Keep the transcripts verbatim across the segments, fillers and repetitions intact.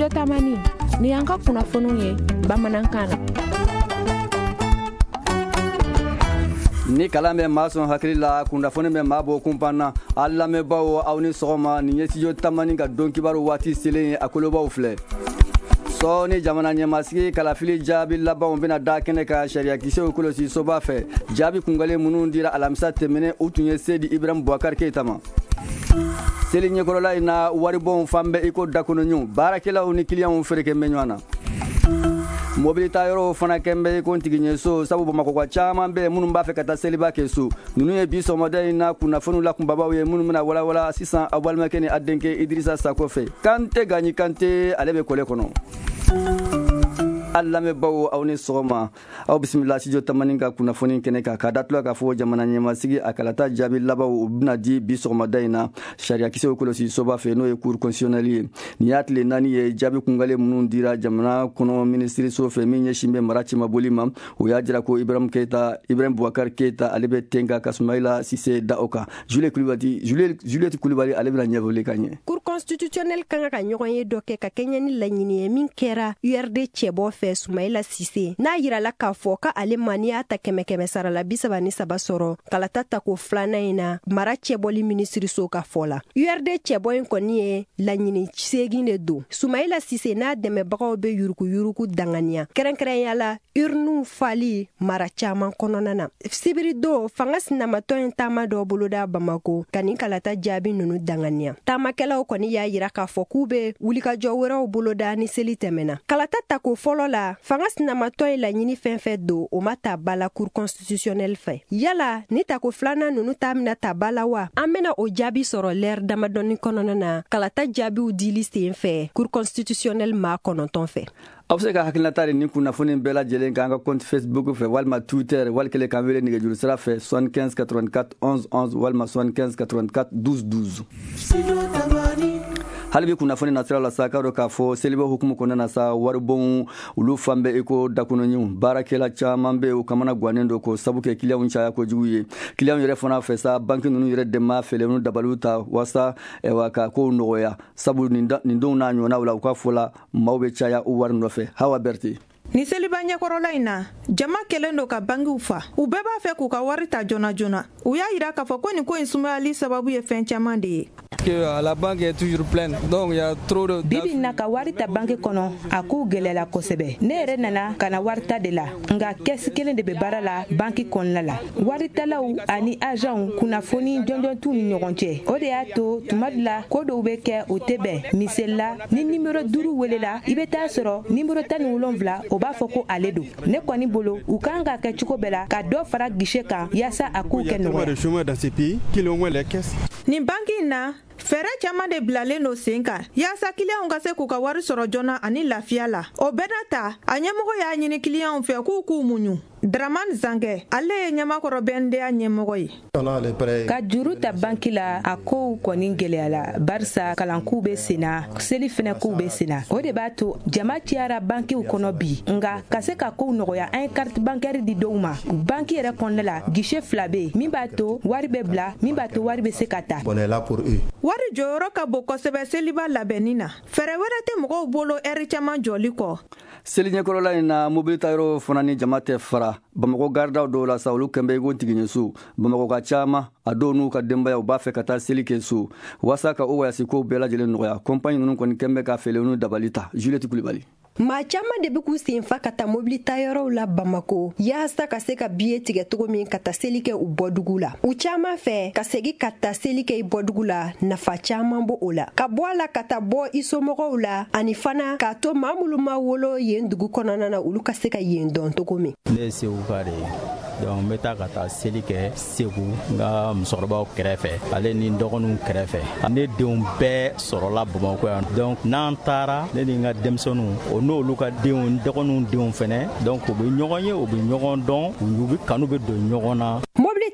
Studio Tamani ni yanka kunnafoniw ye bamanankan na. Ni kalan bɛ maa sɔn hakili la kunnafoni bɛ maa bɔ kunpanna a lamɛnbaaw aw ni sɔgɔma nin ye Studio Tamani ka don kibaru waati selen ye a kolobaw filɛ sɔɔni jamana ɲɛmasigi kalafili jaabi labanw bɛna da kɛnɛ ka sariya kisɛw kɔlɔsi soba fɛ jaabi kungalen minnu dira alamisa tɛmɛnen u tun ye Seydi Ibrahim Boubacar Keita ma seli ɲɛkɔrɔla in na waribɔnw fan bɛ iko dakɔnɔɲu baarakɛlaw ni kiliyanw fereke mɛ ɲɔgɔn na mobilita yɔrɔ fana kɛnbɛ ko tigiɲɛ so sabu Bamakɔ ka caman bɛ minnu b'a fɛ ka taa seliba kɛ so ninnu ye bi sɔgɔmada in na kunnafoniw la kunbabaw ye minnu bɛna walawala sisan a balimakɛ ni a denkɛ Idrissa Sako fɛ Kante Gagny Kante ale bɛ kɔlɛ kɔnɔ a lamɛnbaaw aw ni sɔgɔma aw bisimila Studio Tamani ka kunnafoni kɛnɛ kan ka datula k'a fɔ jamana ɲɛmasigi a kalata jaabi labanw u bɛna di bi sɔgɔmada in na sariya kisɛw kɔlɔsi soba fɛ n'o ye cour constitutionnelle ye nin y'a tile naani ye jaabi kungalen minnu dira jamana kɔnɔ minisiriso fɛ min ɲɛsin bɛ mara cɛmaboli ma o y'a jira ko Ibrahim Keita Ibrahim Boubacar Keita ale bɛ ten ka Soumaïla Cissé da o kan Juliette Coulibaly Juliette Coulibaly ale bɛna ɲɛfɔli ka ɲɛ cour constitutionnelle kan ka ɲɔgɔn ye dɔ kɛ ka kɛɲɛ ni laɲini ye min kɛra U R D cɛbɔ fɛ Soumaïla Cissé n'a yirala k'a fɔ ka ale ma n'i y'a ta kɛmɛ kɛmɛ sara la bi saba ni saba sɔrɔ kalata tako filanan in na mara cɛbɔli minisiriso ka fɔ la U R D cɛbɔ in kɔni ye laɲini segin de don Soumaïla Cissé n'a dɛmɛbagaw bɛ yuruku yuruku danganiya kɛrɛnkɛrɛnya la urnu fali mara caman kɔnɔna na sibiri don fanga sinamatɔ in taama dɔ boloda Bamako ka nin kalata jaabi nunu danganiya taamakɛlaw kɔni y'a yira k'a fɔ k'u bɛ wulikajɔ wɛrɛw boloda ni seli tɛmɛna kalata tako fɔlɔ la fanga sinamatɔ ye laɲini fɛn fɛn don o ma ta ba la cour constitutionnelle fɛ yala ni tako filanan nunu ta mina ta ba la wa an bena o jaabi sɔrɔ l'heure damadɔni kɔnɔna na kalata jaabiw dili sen fɛ cour constitutionnelle maa kɔnɔntɔn fɛ aw bɛ se ka hakilinata de ni kunnafoni bɛɛ lajɛlen k'an ka compte Facebook fɛ walima Twitter walikelen k'an wele nɛgɛjuru sira fɛ soixante-quinze quatre-vingt-quatre onze onze walima soixante-quinze quatre-vingt-quatre douze douze hali bi kunnafoni nasira la sa ka dɔ k'a fɔ seliba hukumu kɔnɔna na sa waribɔnw olu fan bɛ iko dakɔnɔɲu baarakɛla caman bɛ u kamana gannen don ko sabu kɛ kiliyanw caya kojugu ye kiliyanw yɛrɛ fana fɛ sa banki ninnu yɛrɛ dɛmɛ fɛlɛnu dabaliw ta wasa ɛwa ka kow nɔgɔya sabu nin denw n'a ɲɔgɔnnaw la u ka fɔ la maaw bɛ caya u wari nɔfɛ Hawa Berté ni seliba ɲɛkɔrɔla in na jama kɛlen do ka bangiw fa u bɛɛ b'a fɛ k'u ka wari ta joona joona u y'a yira k'a fɔ ko nin ko in sumayali sababu ye fɛn caman de ye la banque est toujours pleine donc il y a trop de bibi na ka wari ta banque kɔnɔ a ko gɛlɛla kosɛbɛ ne yɛrɛ nana ka na wari ta de la nka kɛsi kelen de bɛ baara la banque kɔnɔna la wari talaw ani agents kunnafoni jɔnjɔn t'u ni ɲɔgɔn cɛ o de y'a to tuma dɔ la ko dɔw bɛ kɛ o tɛ bɛn misali la ni numéro duuru welela i bɛ taa sɔrɔ numéro tan ni wolonwula o b'a fɔ ko ale don ne kɔni bolo u kan ka kɛ cogo bɛɛ la ka dɔ fara guichet kan yaasa a k'u kɛ nɔgɔya nin banque in na fɛɛrɛ caman de bilalen do sen kan yaasa kiliyanw ka se k'u ka wari sɔrɔ joona ani lafiya la o bɛɛ n'a ta a ɲɛmɔgɔ y'a ɲini kiliyanw fɛ k'u k'u muɲu Dramane Zange ale ye ɲɛmakɔrɔ B N D A ɲɛmɔgɔ ye ka juru ta banki la a kow kɔni gwɛlɛyala barisa kalankuw bɛ senna seli fɛnɛ kow bɛ senna o de b'a to jama cayara bankiw kɔnɔ bi nga ka se ka kow nɔgɔya an ye carte bancaire di dɔw ma banki yɛrɛ kɔnɔna la guichet fila bɛ yen min b'a to wari bɛ bila min b'a to wari bɛ se ka ta wari jɔyɔrɔ ka bon kosɛbɛ seliba labɛnni na fɛɛrɛ wɛrɛ tɛ mɔgɔw bolo ɛri caman jɔli kɔ seli ɲɛkɔrɔla in na mobilita yɔrɔ fana ni jama tɛ fara Bamakɔ gardaw dɔw la sa olu kɛnbɛ iko tigiɲɛ so Bamakɔ ka caman a dɔw n'u ka denbaya u b'a fɛ ka taa seli kɛ so wasa ka o wayasi kow bɛɛ lajɛlen nɔgɔya compagnie ninnu kɔni kɛnbɛ ka fɛlɛnu dabali ta Juliette Coulibaly maa caman de bɛ k'u sen fa ka taa mobilita yɔrɔw la Bamako yaasa ka se ka biye tigɛ cogo min ka taa seli kɛ u bɔdugu la u caman fɛ ka segi ka taa seli kɛ i bɔdugu la nafa caman bɔ o la ka bɔ a la ka taa bɔ i somɔgɔw la ani fana k'a to maa minnu ma wolo yen dugu kɔnɔna na olu ka se ka yen dɔn cogo min ne ye Segu ka de ye donc n bɛ taa ka taa seli kɛ Segu n ka musokɔrɔbaw kɛrɛfɛ ale ni n dɔgɔninw kɛrɛfɛ ne denw bɛɛ sɔrɔla Bamakɔ yan donc n'an taara ne ni n ka denmisɛnninw o n'olu ka denw n dɔgɔninw denw fɛnɛ donc u bɛ ɲɔgɔn ye u bɛ ɲɔgɔn dɔn u bɛ kanu bɛ don ɲɔgɔn na mobilita yɔrɔw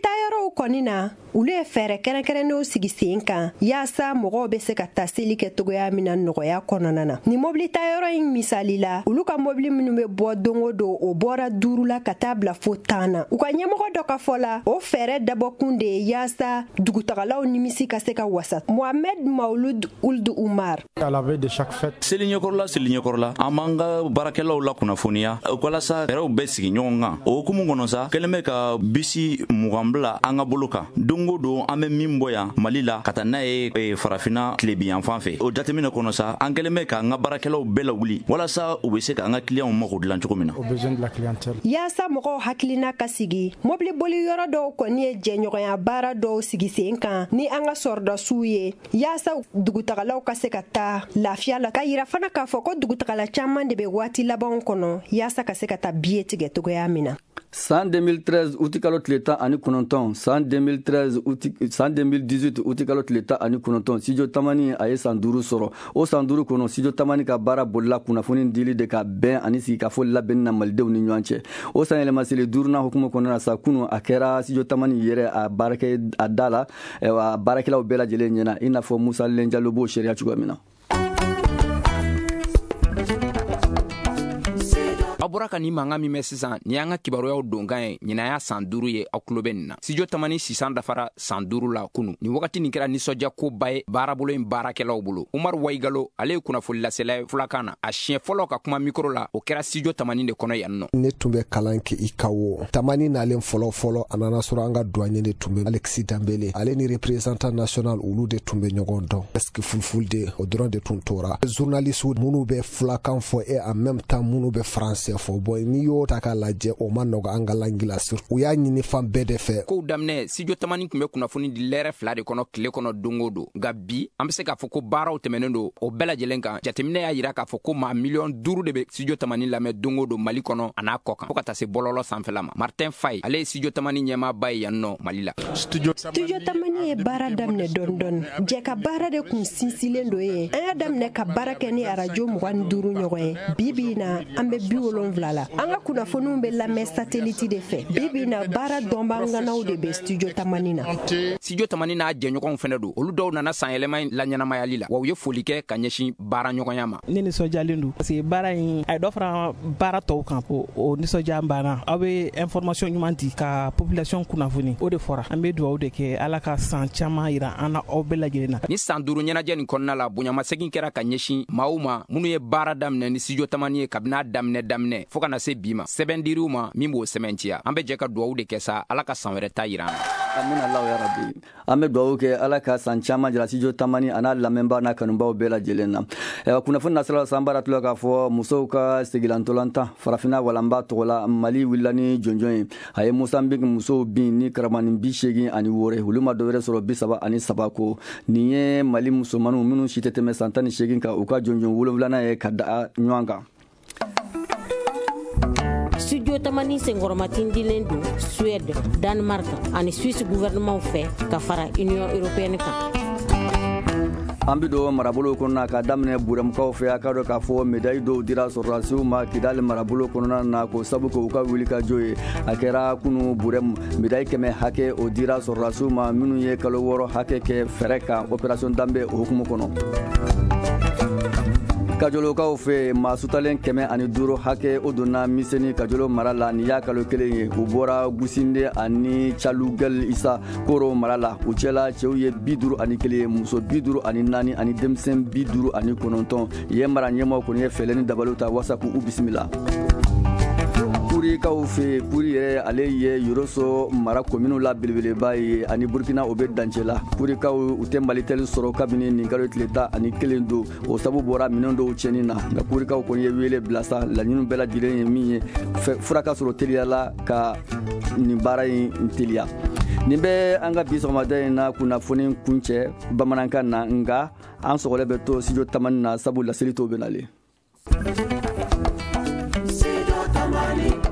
dɔw kɔni na olu ye fɛɛrɛ kɛrɛnkɛrɛnnenw sigi sen kan yaasa mɔgɔw be se ka taa seli kɛ togoya min na nɔgɔya kɔnɔna na. Ni mobili ta yɔrɔ in misali la olu ka mobili minnu be bɔ don o don o bɔra duuru la ka taa bila fo tan na. U ka ɲɛmɔgɔ dɔ ka fɔ la o fɛɛrɛ dabɔkun de ye yaasa dugutagalaw nimisi ka se ka wasa. Mohamed Maulud Ould Oumar seli ɲɛkɔrɔla seli ɲɛkɔrɔla an b'an ka baarakɛlaw la kunnafoniya walasa fɛɛrɛw bɛɛ sigi ɲɔgɔn kan. O hukumu kɔnɔ sa kɛlen bɛ ka bisi mugan bila an ka bolo kan don o don an bɛ min bɔ yan Mali la ka taa n'a ye farafina tilebiyan fan fɛ. O jateminɛ kɔnɔ sa an kɛlen bɛ k'an ka baarakɛlaw bɛɛ lawuli walasa u bɛ se k'an ka clients mago dilan cogo min na. Yaasa mɔgɔw hakilina ka sigi mobili boli yɔrɔ dɔw kɔni ye jɛɲɔgɔnya baara dɔw sigi sen kan ni an ka sɔrɔdasiw ye yaasa dugutagalaw ka se ka taa lafiya la. Ka yira fana k'a fɔ ko dugutagala caman de bɛ waati labanw kɔnɔ yaasa ka se ka taa biye tigɛ togoya min na. san deux mille treize uti kalo tile tan ani kɔnɔntɔn san deux mille treize san deux mille dix-huit uti kalo tile tan ani kɔnɔntɔn Studio Tamani a ye san duuru sɔrɔ. O san duuru kɔnɔ Studio Tamani ka baara bolila kunnafoni dili de ka bɛn ani sigikafo labɛnni na malidenw ni ɲɔgɔn cɛ. O san yɛlɛma seli duurunan hukumu kɔnɔna na sa kunu a kɛra Studio Tamani yɛrɛ a baarakɛ a da la a baarakɛlaw bɛɛ lajɛlen ɲɛna i n'a fɔ Musa Lenjalo b'o sariya cogoya min na. aw bɔra ka ni mankan min mɛn sisan ni y'an ka kibaruyaw donkan ye ɲinan y'a san duuru ye aw tulo bɛ nin na. Studio Tamani sisan dafara san duuru la kunu. Ni wagati nin kɛra nisɔndiya koba ye baarabolo in baarakɛlaw bolo. Umar Waigalo ale ye kunnafoni lasela fulakan na a siɲɛ fɔlɔ ka kuma mikro la o kɛra Studio Tamani de kɔnɔ yan nɔ. Ne tun bɛ kalan kɛ i ka wo Tamani nalen fɔlɔ fɔlɔ a nana sɔrɔ an ka douanier de tun bɛ Alexis Dambele ale ni représentant national olu de tun bɛ ɲɔgɔn dɔn presque fulful de o dɔrɔn de tun tora. Journalistes minnu bɛ fulakan fɔ et en même temps minnu bɛ français fɔ bon ni y'o ta k'a lajɛ o ma nɔgɔ an ka langi la u y'a ɲini fan bɛɛ de fɛ. Kow daminɛ Studio Tamani tun bɛ kunnafoni di lɛrɛ fila de kɔnɔ tile kɔnɔ don o don nka bi an bɛ se k'a fɔ ko baaraw tɛmɛnen don o bɛɛ lajɛlen kan. Jateminɛ y'a yira k'a fɔ ko maa miliyɔn duuru de bɛ Studio Tamani lamɛn don o don Mali kɔnɔ a n'a kɔ kan fo ka taa se bɔlɔlɔ sanfɛla ma. Martin Faye ale ye Studio Tamani ɲɛmaaba ye yan nɔ Mali la. Studio Tamani ye baara daminɛ dɔɔni dɔɔni jɛ ka baara de kun sinsilen do ye an y'a daminɛ ka baara kɛ ni arajo mugan ni duuru ɲɔgɔn ye bi bi na an bɛ bi wolonwula la an ka kunnafoniw bɛ lamɛn satellite de fɛ bi bi na baara dɔnbaganaw de bɛ Studio Tamani na. Studio Tamani n'a jɛɲɔgɔnw fɛnɛ don olu dɔw nana san yɛlɛma la ɲɛnamayali la wa u ye foli kɛ ka ɲɛsin baara ɲɔgɔnya ma. Ne nisɔndiyalen don parce que baara in a ye dɔ fara baara tɔw kan o nisɔndiya banna aw bɛ information ɲuman di ka population kunnafoni o de fɔra an bɛ dugawu de kɛ ala ka san caman yira an na aw bɛɛ lajɛlen na. Ni san duuru ɲɛnajɛ nin kɔnɔna la bonyamasegin kɛra ka ɲɛsin maaw ma minnu ye baara daminɛ ni Studio Tamani ye kabini daminɛ daminɛ fo ka na se bi ma sɛbɛn diriw ma min b'o sɛbɛntiya an bɛ jɛ ka dugawu de kɛ sa ala ka san wɛrɛ ta yira an na. Amina Allah ya Rabbi. An bɛ dugawu kɛ ala ka san caman jira Studio Tamani a n'a lamɛnbaa n'a kanubaw bɛɛ lajɛlen na. Kunnafoni nasira san baara tulo k'a fɔ musow ka segilantɔlanta farafina walanba tɔgɔ la Mali wulila ni jɔnjɔn ye a ye Mozambique musow bin ni karamani bi seegin ani wɔɔrɔ olu ma dɔwɛrɛ sɔrɔ bi saba ani saba ko nin ye Mali musomanninw minnu si tɛ tɛmɛ san tan ni seegin kan u ka jɔnjɔn wolonwulanan ye ka da ɲɔgɔn kan. Studio Tamani senkɔrɔmatindilen don Suède, Danemark ani Suisse gouvernement fɛ ka fara Union européenne kan. An bi don marabolo kɔnɔna ka daminɛ Burɛmukaw fɛ a ka dɔn k'a fɔ médaille dɔw dira sɔrɔdasiw ma Kidali marabolo kɔnɔna na ko sabu kɛ u ka wulikajɔ ye a kɛra kunu Burɛmu médaille kɛmɛ hakɛ o dira sɔrɔdasiw ma minnu ye kalo wɔɔrɔ hakɛ kɛ fɛrɛ kan opération danbe o hukumu kɔnɔ. Kajolokaw fɛ maa sutalen kɛmɛ ani duuru hakɛ o donna miseni Kajolo mara la nin y'a kalo kelen ye u bɔra Gusinde ani Calugɛl Isa Koro mara la u cɛla cɛw ye bi duuru ani kelen muso bi duuru ani naani ani denmisɛn bi duuru ani kɔnɔntɔn yen mara ɲɛmaaw kɔni ye fɛlɛ ni dabaliw ta walasa k'u bisimila. Purikaw fɛ Puri yɛrɛ ale ye Yoroso mara kominiw la belebeleba ye ani Burkina o bɛ dancɛ la Purikaw u tɛ Malitel sɔrɔ kabini nin kalo tile tan ani kelen don o sabu bɔra minɛn dɔw cɛnni na nka Purikaw kɔni ye wele bila sa laɲiniw bɛɛ lajɛlen ye min ye fura ka sɔrɔ teliya la ka nin baara in teliya. Nin bɛ an ka bi sɔgɔmada in na kunnafoni kuncɛ bamanankan na nka an sɔgɔlen bɛ to Studio Tamani na sabu laseli t'o bɛ nalen. Studio Tamani.